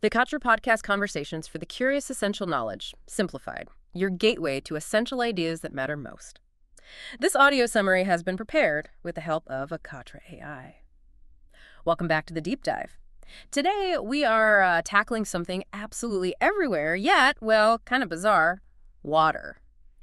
Vikatra Podcast Conversations for the Curious Essential Knowledge, simplified, your gateway to essential ideas that matter most. This audio summary has been prepared with the help of Vikatra AI. Welcome back to the Deep Dive. Today, we are tackling something absolutely everywhere, yet, well, kind of bizarre, water.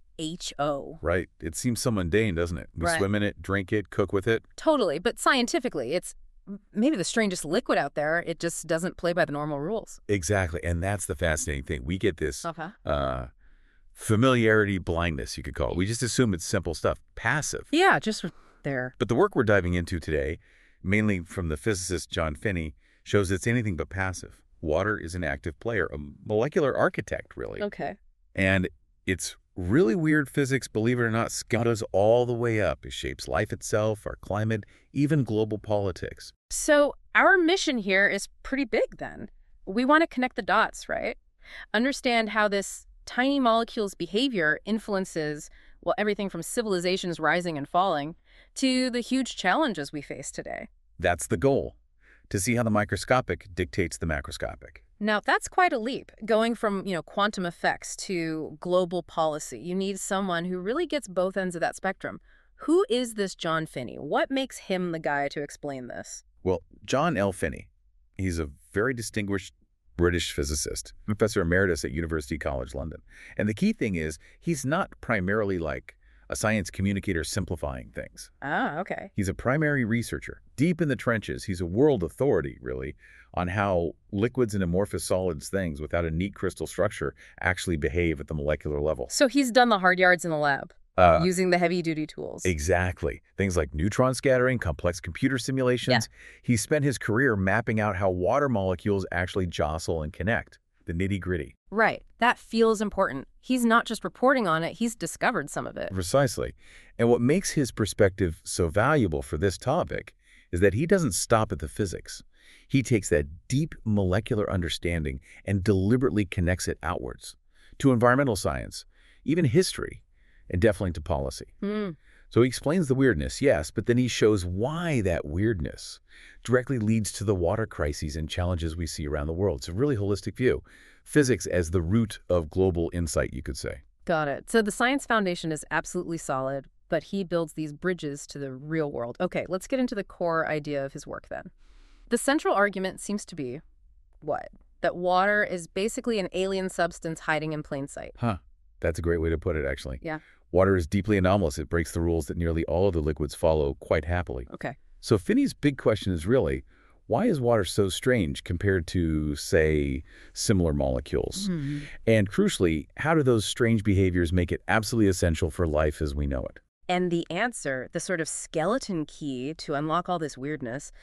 H-O. Right. It seems so mundane, doesn't it? We Right. swim in it, drink it, cook with it. Totally, but scientifically, it's maybe the strangest liquid out there. It just doesn't play by the normal rules. Exactly. And that's the fascinating thing. We get this Okay. familiarity blindness, you could call it. We just assume it's simple stuff, passive. Yeah, just there. But the work we're diving into today, mainly from the physicist John Finney, shows it's anything but passive. Water is an active player, a molecular architect, really. Okay. And it's really weird physics, believe it or not, scatters all the way up. It shapes life itself, our climate, even global politics. So our mission here is pretty big then. We want to connect the dots, right? Understand how this tiny molecule's behavior influences, well, everything from civilizations rising and falling to the huge challenges we face today. That's the goal, to see how the microscopic dictates the macroscopic. Now, that's quite a leap, going from, quantum effects to global policy. You need someone who really gets both ends of that spectrum. Who is this John Finney? What makes him the guy to explain this? Well, John L. Finney, he's a very distinguished British physicist, professor emeritus at University College London. And the key thing is, he's not primarily like a science communicator simplifying things. Ah, okay. He's a primary researcher, deep in the trenches. He's a world authority, really, on how liquids and amorphous solids things without a neat crystal structure actually behave at the molecular level. So he's done the hard yards in the lab, using the heavy-duty tools. Exactly. Things like neutron scattering, complex computer simulations. Yeah. He spent his career mapping out how water molecules actually jostle and connect, the nitty-gritty. Right. That feels important. He's not just reporting on it, he's discovered some of it. Precisely. And what makes his perspective so valuable for this topic is that he doesn't stop at the physics. He takes that deep molecular understanding and deliberately connects it outwards to environmental science, even history, and definitely to policy. So he explains the weirdness, yes, but then he shows why that weirdness directly leads to the water crises and challenges we see around the world. It's a really holistic view. Physics as the root of global insight, you could say. Got it. So the science foundation is absolutely solid, but he builds these bridges to the real world. Okay, let's get into the core idea of his work then. The central argument seems to be, what? That water is basically an alien substance hiding in plain sight. That's a great way to put it, actually. Yeah. Water is deeply anomalous. It breaks the rules that nearly all of the liquids follow quite happily. Okay. So Finney's big question is really, why is water so strange compared to, say, similar molecules? And crucially, how do those strange behaviors make it absolutely essential for life as we know it? And the answer, the sort of skeleton key to unlock all this weirdness,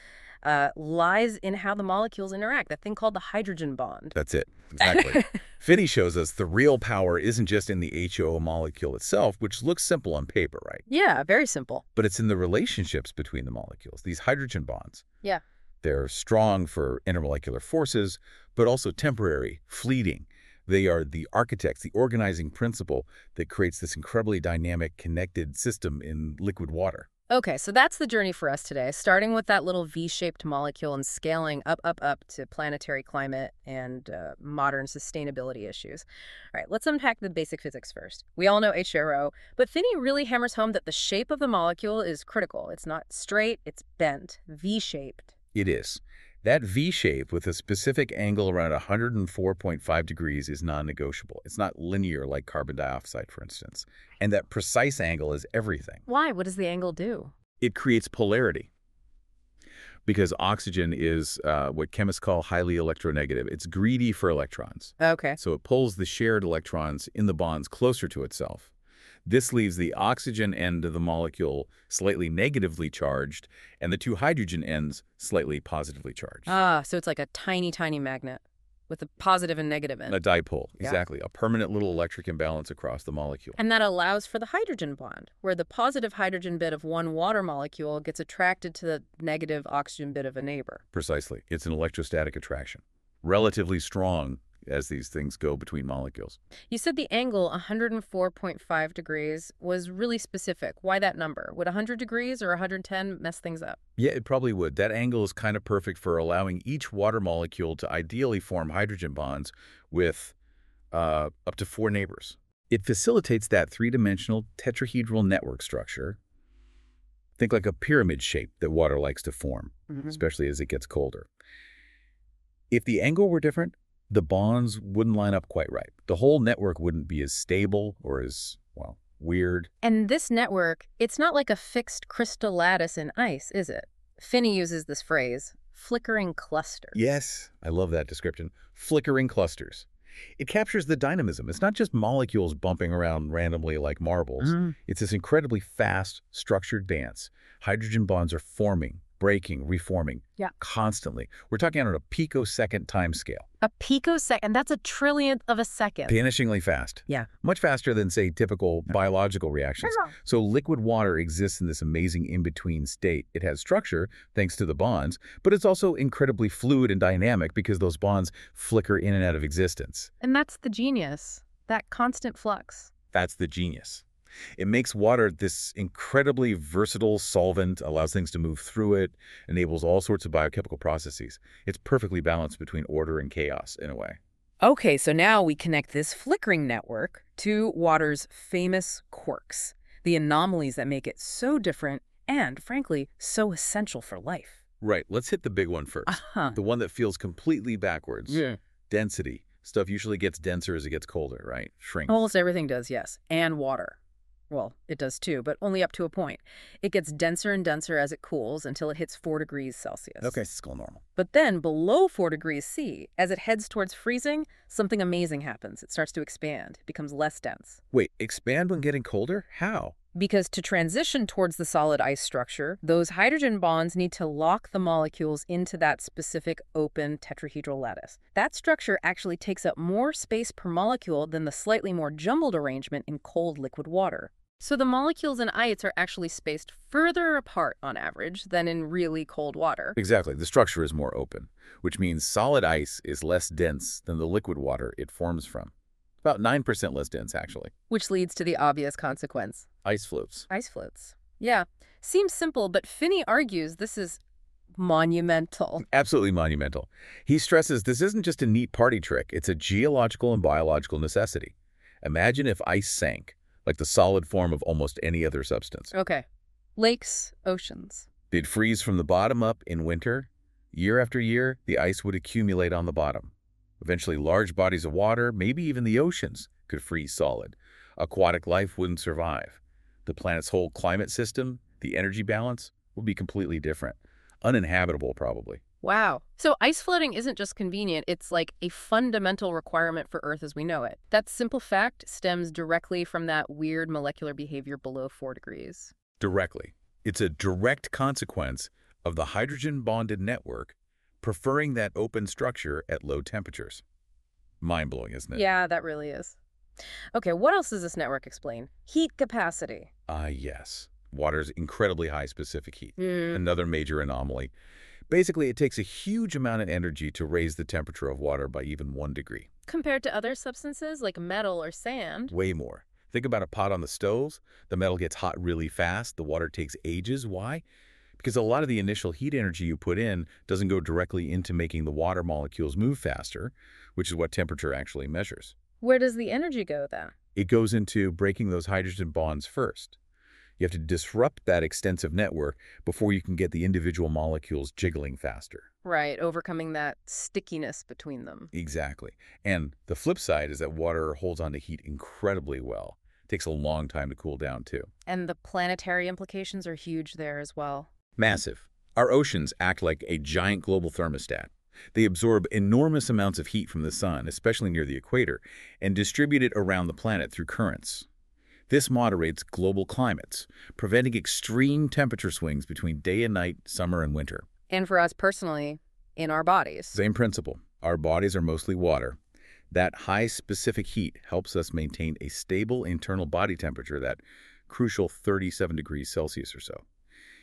lies in how the molecules interact, that thing called the hydrogen bond. That's it. Exactly. Finney shows us the real power isn't just in the HO molecule itself, which looks simple on paper, right? Yeah, very simple. But it's in the relationships between the molecules, these hydrogen bonds. Yeah. They're strong for intermolecular forces, but also temporary, fleeting. They are the architects, the organizing principle that creates this incredibly dynamic, connected system in liquid water. Okay, so that's the journey for us today, starting with that little V-shaped molecule and scaling up to planetary climate and modern sustainability issues. All right, let's unpack the basic physics first. We all know H2O, but Finney really hammers home that the shape of the molecule is critical. It's not straight, it's bent, V-shaped. It is. That V shape with a specific angle around 104.5 degrees is non-negotiable. It's not linear like carbon dioxide, for instance. And that precise angle is everything. Why? What does the angle do? It creates polarity. Because oxygen is what chemists call highly electronegative. It's greedy for electrons. Okay. So it pulls the shared electrons in the bonds closer to itself. This leaves the oxygen end of the molecule slightly negatively charged and the two hydrogen ends slightly positively charged. Ah, so it's like a tiny, tiny magnet with a positive and negative end. A dipole, Yeah. exactly. A permanent little electric imbalance across the molecule. And that allows for the hydrogen bond, where the positive hydrogen bit of one water molecule gets attracted to the negative oxygen bit of a neighbor. Precisely. It's an electrostatic attraction. Relatively strong as these things go between molecules. You said the angle 104.5 degrees was really specific. Why that number? Would 100 degrees or 110 mess things up? Yeah, it probably would. That angle is kind of perfect for allowing each water molecule to ideally form hydrogen bonds with up to 4 neighbors. It facilitates that three-dimensional tetrahedral network structure. Think like a pyramid shape that water likes to form, especially as it gets colder. If the angle were different, the bonds wouldn't line up quite right. The whole network wouldn't be as stable or as, well, weird. And this network, it's not like a fixed crystal lattice in ice, is it? Finney uses this phrase, flickering clusters. Yes, I love that description. Flickering clusters. It captures the dynamism. It's not just molecules bumping around randomly like marbles. It's this incredibly fast, structured dance. Hydrogen bonds are forming, breaking, reforming constantly. We're talking on a picosecond time scale. A picosecond, that's a trillionth of a second. Vanishingly fast. Yeah. Much faster than, say, typical biological reactions. So liquid water exists in this amazing in-between state. It has structure, thanks to the bonds, but it's also incredibly fluid and dynamic because those bonds flicker in and out of existence. And that's the genius, that constant flux. That's the genius. It makes water this incredibly versatile solvent, allows things to move through it, enables all sorts of biochemical processes. It's perfectly balanced between order and chaos, in a way. Okay, so now we connect this flickering network to water's famous quirks, the anomalies that make it so different and, frankly, so essential for life. Right, let's hit the big one first. The one that feels completely backwards. Density. Stuff usually gets denser as it gets colder, right? Shrinks. Almost everything does, yes. And water. Well, it does too, but only up to a point. It gets denser and denser as it cools until it hits 4 degrees Celsius. Okay, it's still normal. But then below 4 degrees C, as it heads towards freezing, something amazing happens. It starts to expand. It becomes less dense. Wait, expand when getting colder? How? Because to transition towards the solid ice structure, those hydrogen bonds need to lock the molecules into that specific open tetrahedral lattice. That structure actually takes up more space per molecule than the slightly more jumbled arrangement in cold liquid water. So the molecules in ice are actually spaced further apart on average than in really cold water. Exactly. The structure is more open, which means solid ice is less dense than the liquid water it forms from. About 9% less dense, actually. Which leads to the obvious consequence. Ice floats. Ice floats. Yeah. Seems simple, but Finney argues this is monumental. Absolutely monumental. He stresses this isn't just a neat party trick. It's a geological and biological necessity. Imagine if ice sank, like the solid form of almost any other substance. Okay. Lakes, oceans. They'd freeze from the bottom up in winter. Year after year, the ice would accumulate on the bottom. Eventually, large bodies of water, maybe even the oceans, could freeze solid. Aquatic life wouldn't survive. The planet's whole climate system, the energy balance, would be completely different. Uninhabitable, probably. Wow. So ice floating isn't just convenient, it's like a fundamental requirement for Earth as we know it. That simple fact stems directly from that weird molecular behavior below 4 degrees. Directly. It's a direct consequence of the hydrogen-bonded network preferring that open structure at low temperatures. Mind-blowing, isn't it? Yeah, that really is. Okay, what else does this network explain? Heat capacity. Yes. Water's incredibly high specific heat. Another major anomaly. Basically, it takes a huge amount of energy to raise the temperature of water by even 1 degree. Compared to other substances like metal or sand. Way more. Think about a pot on the stove. The metal gets hot really fast. The water takes ages. Why? Because a lot of the initial heat energy you put in doesn't go directly into making the water molecules move faster, which is what temperature actually measures. Where does the energy go then? It goes into breaking those hydrogen bonds first. You have to disrupt that extensive network before you can get the individual molecules jiggling faster. Right, overcoming that stickiness between them. Exactly. And the flip side is that water holds on to heat incredibly well. It takes a long time to cool down, too. And the planetary implications are huge there as well. Massive. Our oceans act like a giant global thermostat. They absorb enormous amounts of heat from the sun, especially near the equator, and distribute it around the planet through currents. This moderates global climates, preventing extreme temperature swings between day and night, summer and winter. And for us personally, in our bodies. Same principle. Our bodies are mostly water. That high specific heat helps us maintain a stable internal body temperature, that crucial 37 degrees Celsius or so.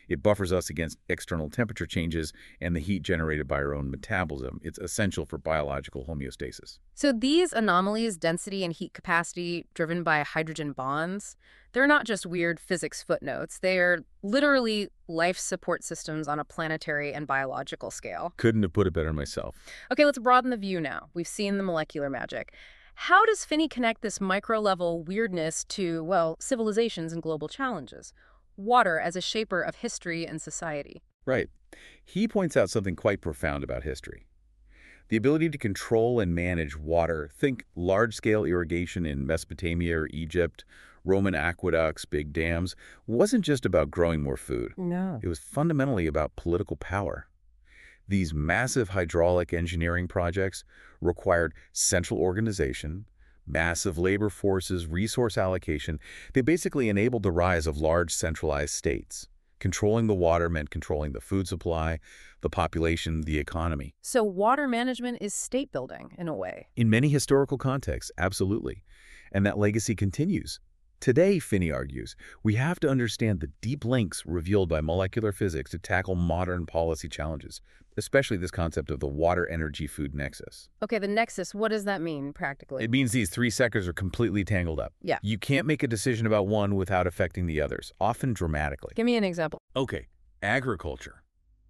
It buffers us against external temperature changes and the heat generated by our own metabolism. It's essential for biological homeostasis. So these anomalies, density and heat capacity driven by hydrogen bonds, they're not just weird physics footnotes. They are literally life support systems on a planetary and biological scale. Couldn't have put it better myself. Okay, let's broaden the view now. We've seen the molecular magic. How does Finney connect this micro-level weirdness to, well, civilizations and global challenges? Water as a shaper of history and society. Right. He points out something quite profound about history. The ability to control and manage water, think large-scale irrigation in Mesopotamia or Egypt, Roman aqueducts, big dams, wasn't just about growing more food. No. It was fundamentally about political power. These massive hydraulic engineering projects required central organization, massive labor forces, resource allocation. They basically enabled the rise of large centralized states. Controlling the water meant controlling the food supply, the population, the economy. So water management is state building, in a way. In many historical contexts, absolutely. And that legacy continues. Today, Finney argues, we have to understand the deep links revealed by molecular physics to tackle modern policy challenges, especially this concept of the water-energy-food nexus. Okay, the nexus, what does that mean practically? It means these three sectors are completely tangled up. Yeah. You can't make a decision about one without affecting the others, often dramatically. Give me an example. Okay, agriculture.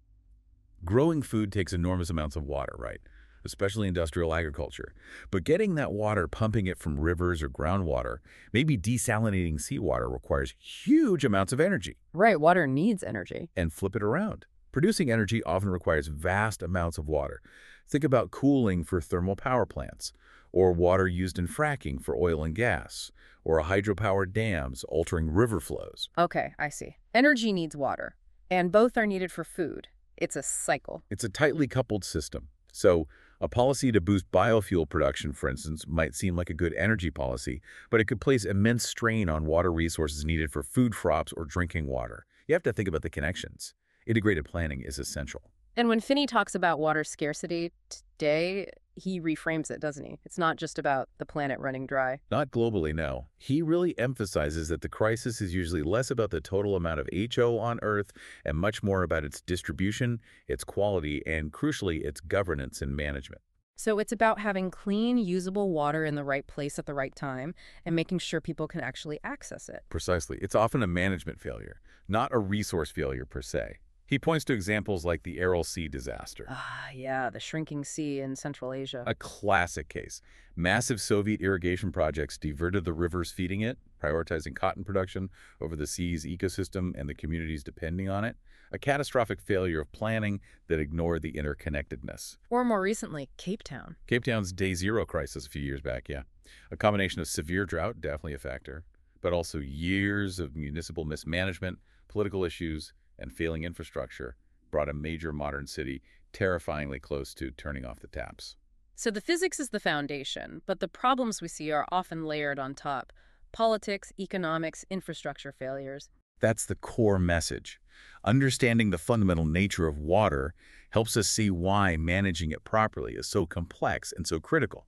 Growing food takes enormous amounts of water, right? Especially industrial agriculture. But getting that water, pumping it from rivers or groundwater, maybe desalinating seawater requires huge amounts of energy. Right, water needs energy. And flip it around. Producing energy often requires vast amounts of water. Think about cooling for thermal power plants, or water used in fracking for oil and gas, or hydropower dams altering river flows. Okay, I see. Energy needs water, and both are needed for food. It's a cycle. It's a tightly coupled system. So, a policy to boost biofuel production, for instance, might seem like a good energy policy, but it could place immense strain on water resources needed for food crops or drinking water. You have to think about the connections. Integrated planning is essential. And when Finney talks about water scarcity today, he reframes it, doesn't he? It's not just about the planet running dry. Not globally, no. He really emphasizes that the crisis is usually less about the total amount of HO on Earth and much more about its distribution, its quality, and crucially, its governance and management. So it's about having clean, usable water in the right place at the right time and making sure people can actually access it. Precisely. It's often a management failure, not a resource failure per se. He points to examples like the Aral Sea disaster. Ah, yeah, the shrinking sea in Central Asia. A classic case. Massive Soviet irrigation projects diverted the rivers feeding it, prioritizing cotton production over the sea's ecosystem and the communities depending on it. A catastrophic failure of planning that ignored the interconnectedness. Or more recently, Cape Town. Cape Town's Day Zero crisis a few years back, yeah. A combination of severe drought, definitely a factor, but also years of municipal mismanagement, political issues, and failing infrastructure brought a major modern city terrifyingly close to turning off the taps. So the physics is the foundation, but the problems we see are often layered on top. Politics, economics, infrastructure failures. That's the core message. Understanding the fundamental nature of water helps us see why managing it properly is so complex and so critical.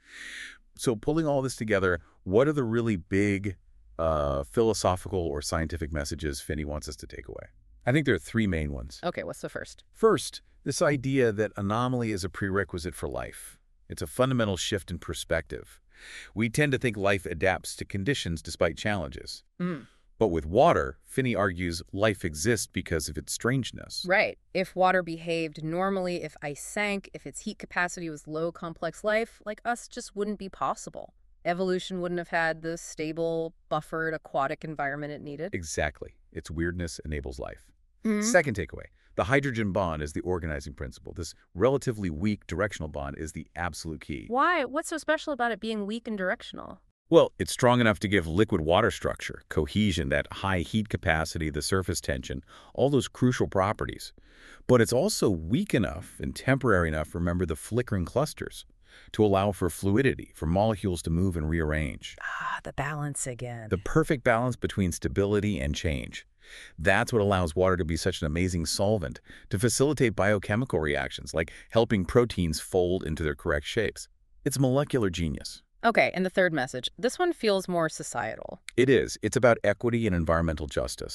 So pulling all this together, what are the really big philosophical or scientific messages Finney wants us to take away? I think there are three main ones. Okay, what's the first? First, this idea that anomaly is a prerequisite for life. It's a fundamental shift in perspective. We tend to think life adapts to conditions despite challenges. But with water, Finney argues life exists because of its strangeness. Right. If water behaved normally, if ice sank, if its heat capacity was low, complex life, like us, just wouldn't be possible. Evolution wouldn't have had the stable, buffered, aquatic environment it needed. Exactly. Its weirdness enables life. Second takeaway, the hydrogen bond is the organizing principle. This relatively weak directional bond is the absolute key. Why? What's so special about it being weak and directional? Well, it's strong enough to give liquid water structure, cohesion, that high heat capacity, the surface tension, all those crucial properties. But it's also weak enough and temporary enough, remember the flickering clusters, to allow for fluidity, for molecules to move and rearrange. Ah, the balance again. The perfect balance between stability and change. That's what allows water to be such an amazing solvent, to facilitate biochemical reactions, like helping proteins fold into their correct shapes. It's molecular genius. Okay, and the third message. This one feels more societal. It is. It's about equity and environmental justice.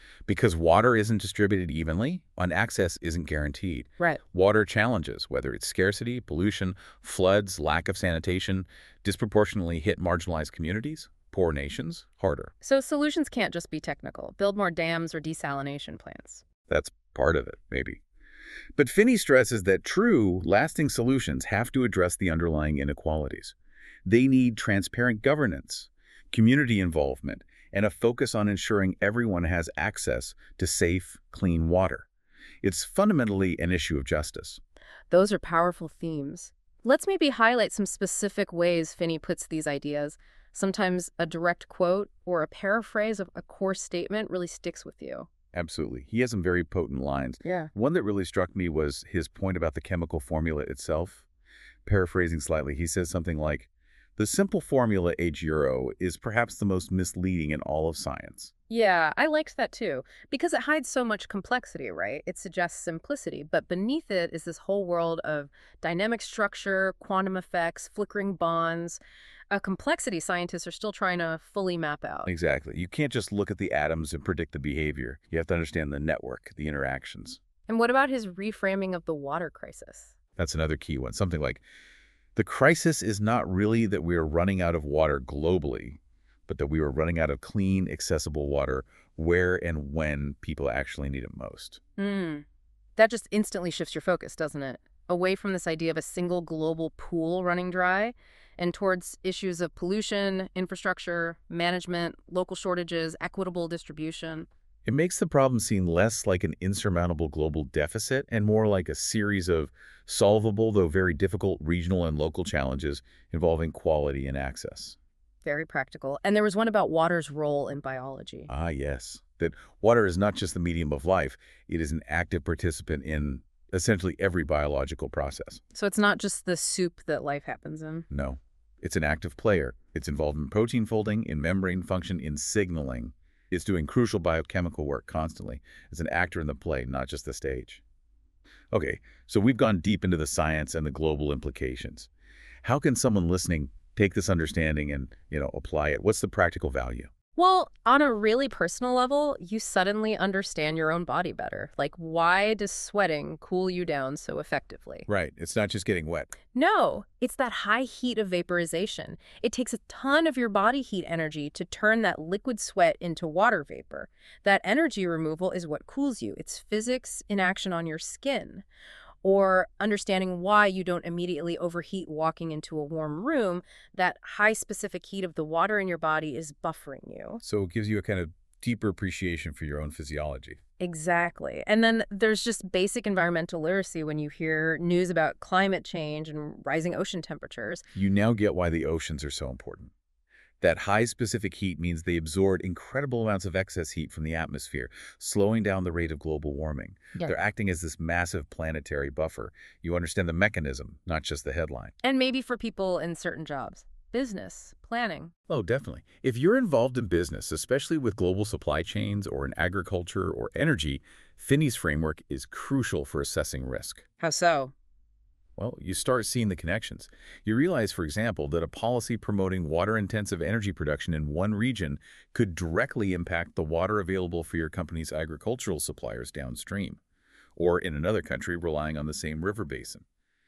Because water isn't distributed evenly, and access isn't guaranteed. Right. Water challenges, whether it's scarcity, pollution, floods, lack of sanitation, disproportionately hit marginalized communities, poor nations, harder. So solutions can't just be technical. Build more dams or desalination plants. That's part of it, maybe. But Finney stresses that true, lasting solutions have to address the underlying inequalities. They need transparent governance, community involvement, and a focus on ensuring everyone has access to safe, clean water. It's fundamentally an issue of justice. Those are powerful themes. Let's maybe highlight some specific ways Finney puts these ideas. Sometimes a direct quote or a paraphrase of a core statement really sticks with you. Absolutely. He has some very potent lines. Yeah. One that really struck me was his point about the chemical formula itself. Paraphrasing slightly, he says something like, "The simple formula H0 is perhaps the most misleading in all of science." Yeah, I liked that too, because it hides so much complexity, right? It suggests simplicity, but beneath it is this whole world of dynamic structure, quantum effects, flickering bonds, a complexity scientists are still trying to fully map out. Exactly. You can't just look at the atoms and predict the behavior. You have to understand the network, the interactions. And what about his reframing of the water crisis? That's another key one. Something like, the crisis is not really that we are running out of water globally, but that we are running out of clean, accessible water where and when people actually need it most. That just instantly shifts your focus, doesn't it? Away from this idea of a single global pool running dry and towards issues of pollution, infrastructure, management, local shortages, equitable distribution. It makes the problem seem less like an insurmountable global deficit and more like a series of solvable, though very difficult, regional and local challenges involving quality and access. Very practical. And there was one about water's role in biology. Ah, yes. That water is not just the medium of life. It is an active participant in essentially every biological process. So it's not just the soup that life happens in. No, it's an active player. It's involved in protein folding, in membrane function, in signaling. It's doing crucial biochemical work constantly as an actor in the play, not just the stage. Okay, so we've gone deep into the science and the global implications. How can someone listening take this understanding and, apply it? What's the practical value? Well, on a really personal level, you suddenly understand your own body better. Like, why does sweating cool you down so effectively? Right. It's not just getting wet. No, it's that high heat of vaporization. It takes a ton of your body heat energy to turn that liquid sweat into water vapor. That energy removal is what cools you. It's physics in action on your skin. Or understanding why you don't immediately overheat walking into a warm room, that high specific heat of the water in your body is buffering you. So it gives you a kind of deeper appreciation for your own physiology. Exactly. And then there's just basic environmental literacy when you hear news about climate change and rising ocean temperatures. You now get why the oceans are so important. That high specific heat means they absorb incredible amounts of excess heat from the atmosphere, slowing down the rate of global warming. Yeah. They're acting as this massive planetary buffer. You understand the mechanism, not just the headline. And maybe for people in certain jobs, business, planning. Oh, definitely. If you're involved in business, especially with global supply chains or in agriculture or energy, Finney's framework is crucial for assessing risk. How so? Well, you start seeing the connections. You realize, for example, that a policy promoting water-intensive energy production in one region could directly impact the water available for your company's agricultural suppliers downstream, or in another country relying on the same river basin.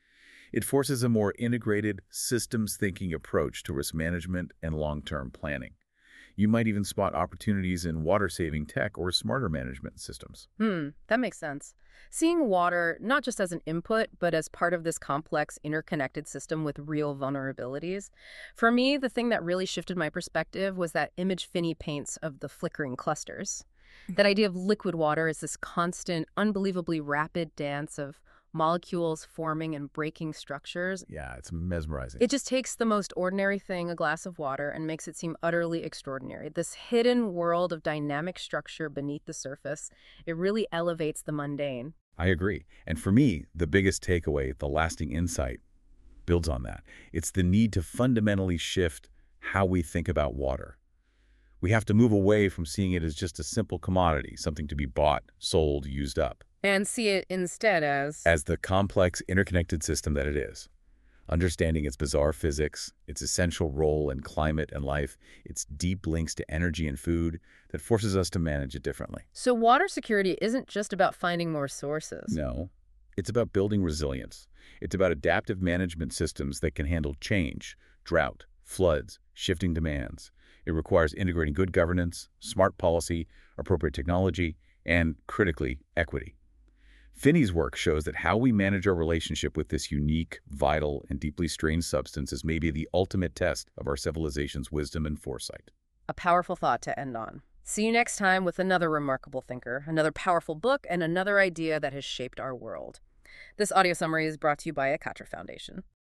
It forces a more integrated, systems-thinking approach to risk management and long-term planning. You might even spot opportunities in water-saving tech or smarter management systems. That makes sense. Seeing water not just as an input, but as part of this complex, interconnected system with real vulnerabilities. For me, the thing that really shifted my perspective was that image Finney paints of the flickering clusters. That idea of liquid water is this constant, unbelievably rapid dance of molecules forming and breaking structures. Yeah, it's mesmerizing. It just takes the most ordinary thing, a glass of water, and makes it seem utterly extraordinary. This hidden world of dynamic structure beneath the surface, it really elevates the mundane. I agree. And for me, the biggest takeaway, the lasting insight, builds on that. It's the need to fundamentally shift how we think about water. We have to move away from seeing it as just a simple commodity, something to be bought, sold, used up. And see it instead as As the complex, interconnected system that it is. Understanding its bizarre physics, its essential role in climate and life, its deep links to energy and food that forces us to manage it differently. So water security isn't just about finding more sources. No, it's about building resilience. It's about adaptive management systems that can handle change, drought, floods, shifting demands. It requires integrating good governance, smart policy, appropriate technology, and, critically, equity. Finney's work shows that how we manage our relationship with this unique, vital, and deeply strange substance is maybe the ultimate test of our civilization's wisdom and foresight. A powerful thought to end on. See you next time with another remarkable thinker, another powerful book, and another idea that has shaped our world. This audio summary is brought to you by Akatra Foundation.